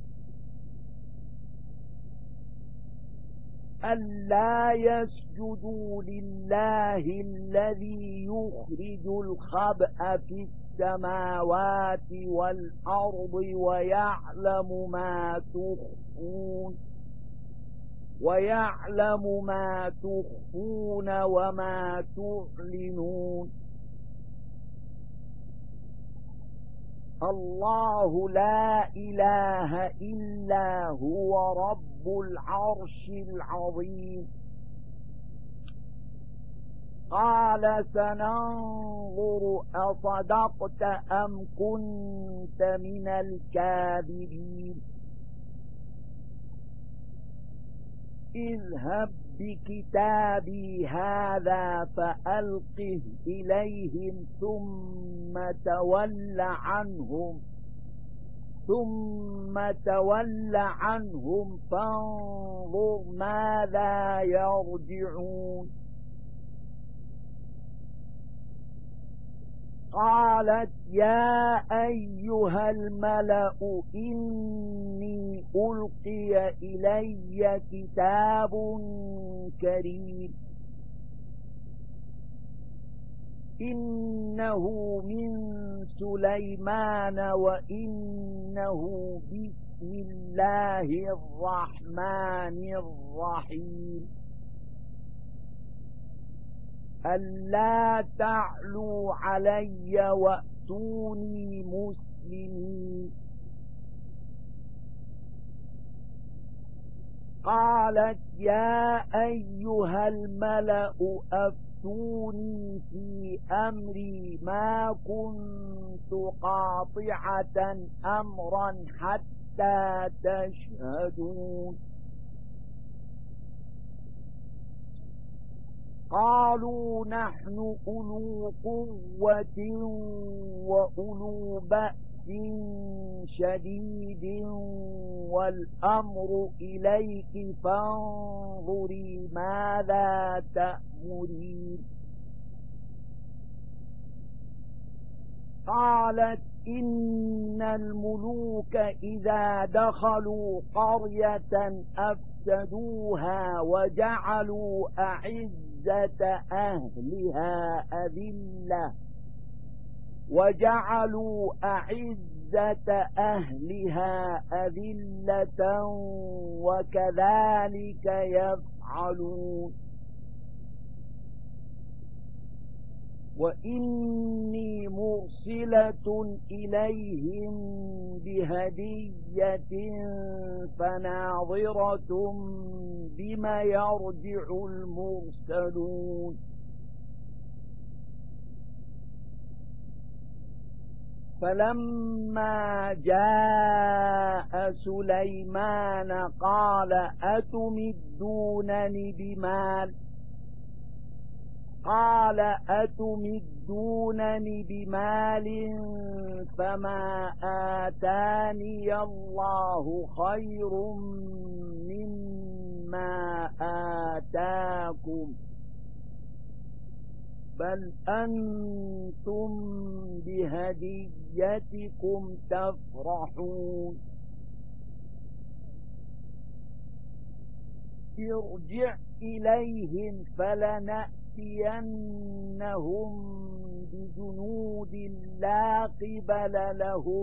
Speaker 1: ألا يسجدوا لله الذي يخرج الخبأ في السماوات والأرض ويعلم ما تخفون وما تعلنون. الله لا إله إلا هو رب العرش العظيم. قال سننظر أصدقت أم كنت من الكاذبين. اذهب بكتابي هذا فألقه إليهم ثم تول عنهم فانظر ماذا يرجعون. قالت يا أيها الملأ إني ألقي إلي كتاب كريم إنه من سليمان وإنه بسم الله الرحمن الرحيم ألا تعلوا علي وأتوني مسلمين. قالت يا أيها الملأ أفتوني في أمري ما كنت قاطعة أمرا حتى تشهدون. قالوا نحن أولو قوة وأولو بأس شديد والأمر إليك فانظري ماذا تأمرين. قالت إن الملوك إذا دخلوا قرية أفسدوها وجعلوا أعزة أهلها أذلة وكذلك يفعلون. وإني مرسلة إليهم بهدية فناظرة بما يرجع المرسلون. فلما جاء سليمان قال أتمدونني بمال فما آتاني الله خير مما آتاكم بل أنتم بهديتكم تفرحون. ارجع إليهم فلنأتينهم بجنود لا قبل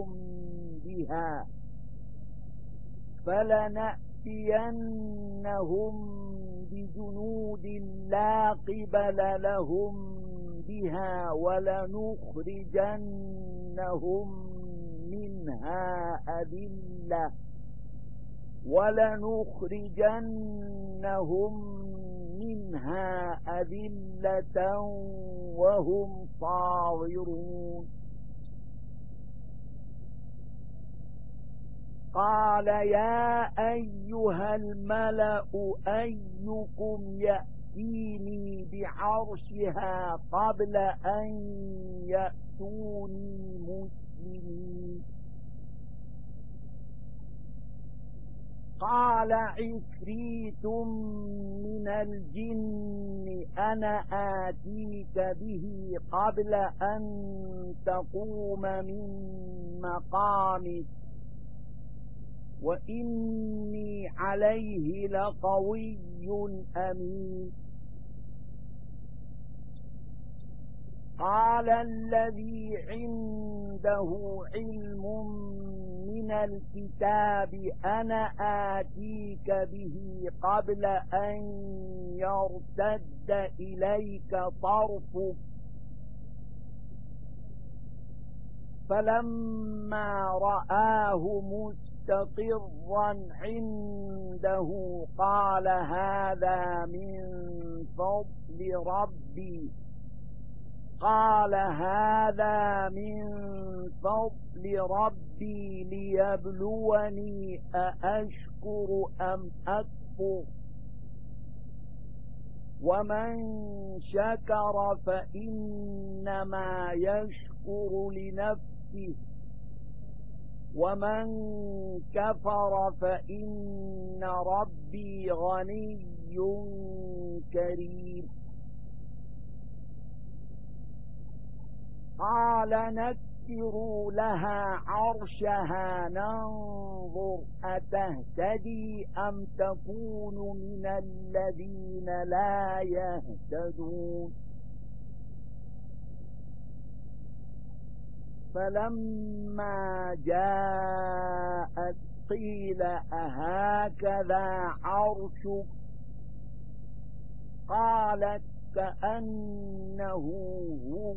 Speaker 1: لهم بها ولنخرجنهم منها أذلة وهم صاغرون. قال يا أيها الملأ أيكم يأتيني بعرشها قبل أن يأتوني مسلمين. قال عفريت من الجن أنا آتيك به قبل أن تقوم من مقامك وإني عليه لقوي أمين. قال الذي عنده علم من الكتاب أنا آتيك به قبل أن يرتد إليك طرفك فلما رآه مستقرا عنده قال هذا من فضل ربي ليبلوني أأشكر أم أكفر ومن شكر فإنما يشكر لنفسه ومن كفر فإن ربي غني كريم. قال نكروا لها عرشها ننظر أتهتدي أم تكون من الذين لا يهتدون. فلما جاءت قيل أهكذا عرشك قالت كأنه هو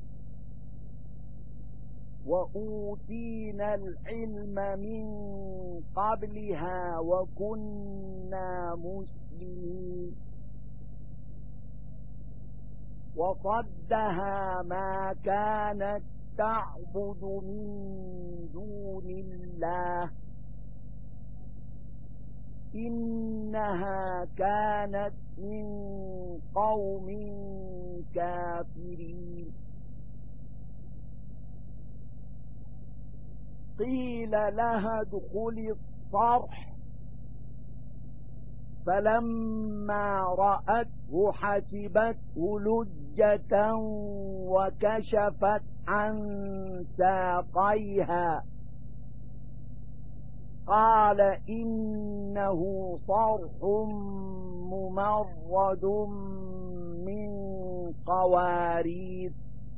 Speaker 1: وأوتينا العلم من قبلها وكنا مسلمين. وصدها ما كانت تعبد من دون الله إنها كانت من قوم كافرين. قيل لها ادخلي الصرح فلما رأته حسبته لجة وكشفت عن ساقيها قال إنه صرح ممرد من قوارير.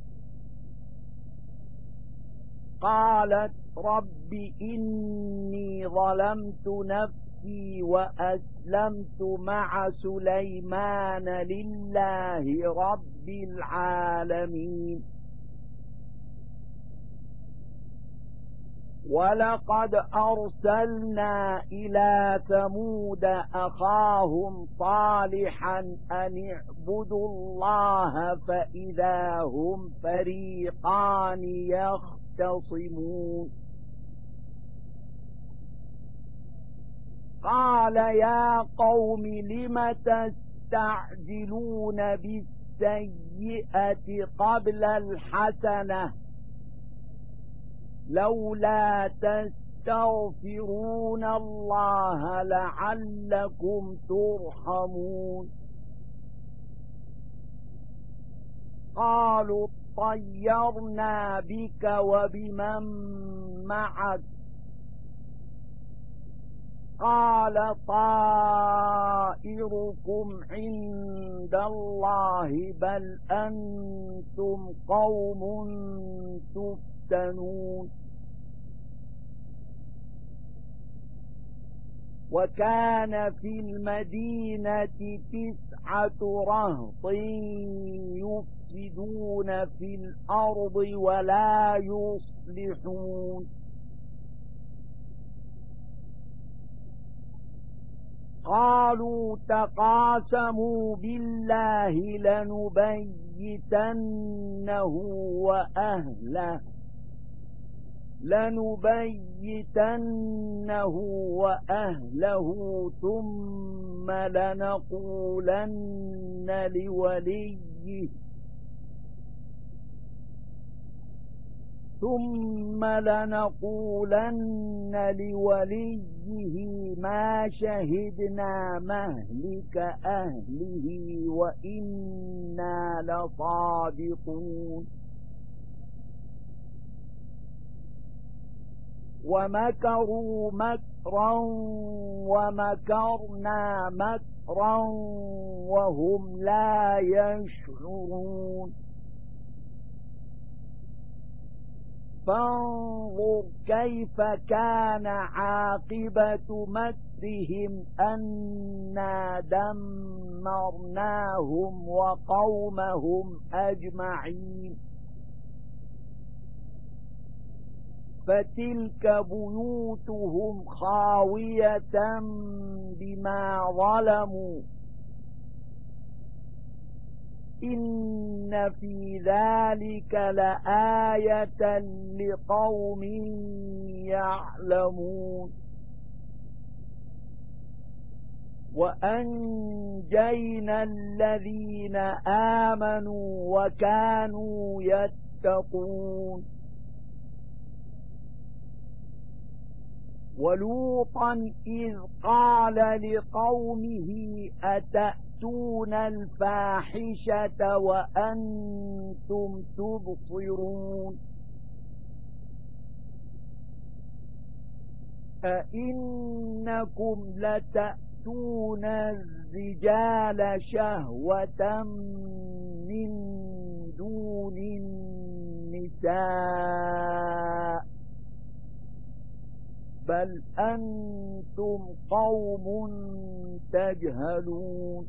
Speaker 1: قالت رب إني ظلمت نفسي وأسلمت مع سليمان لله رب العالمين. ولقد أرسلنا إلى ثمود أخاهم صالحا أن اعبدوا الله فإذا هم فريقان يختصمون. قال يا قوم لم تستعجلون بالسيئة قبل الحسنة لولا تستغفرون الله لعلكم ترحمون. قالوا طيرنا بك وبمن معك قال طائركم عند الله بل أنتم قوم تفتنون. وكان في المدينة 9 رهط يفسدون في الأرض ولا يصلحون. قالوا تقاسموا بالله لنبيتنه وأهله ثم لنقولن لوليه ما شهدنا مهلك أهله وإنا لصادقون. ومكروا مكرا ومكرنا مكرا وهم لا يشعرون. فانظر كيف كان عاقبة مكرهم أنا دمرناهم وقومهم أجمعين. فتلك بيوتهم خاوية بما ظلموا إن في ذلك لآية لقوم يعلمون. وأنجينا الذين آمنوا وكانوا يتقون ولوطا إذ قال لقومه أتأتون الفاحشة وأنتم تبصرون أئنكم لتأتون الرجال شهوة من دون النساء بل أنتم قوم تجهلون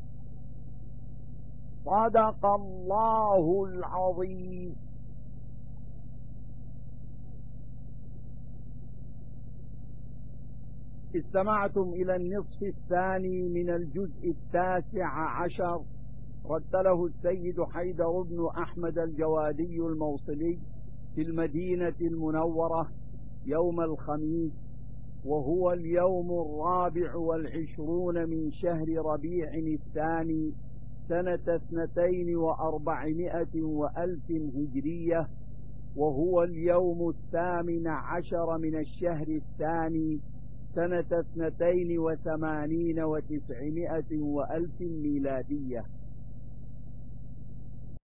Speaker 1: صدق الله العظيم.
Speaker 2: استمعتم إلى النصف الثاني من الجزء 19 رتله السيد حيدر بن أحمد الجوادي الموصلي في المدينة المنورة يوم الخميس، وهو اليوم 24 من شهر ربيع الثاني سنة 4200 هجرية، وهو اليوم 18 من الشهر الثاني سنة 82 و900 ميلادية.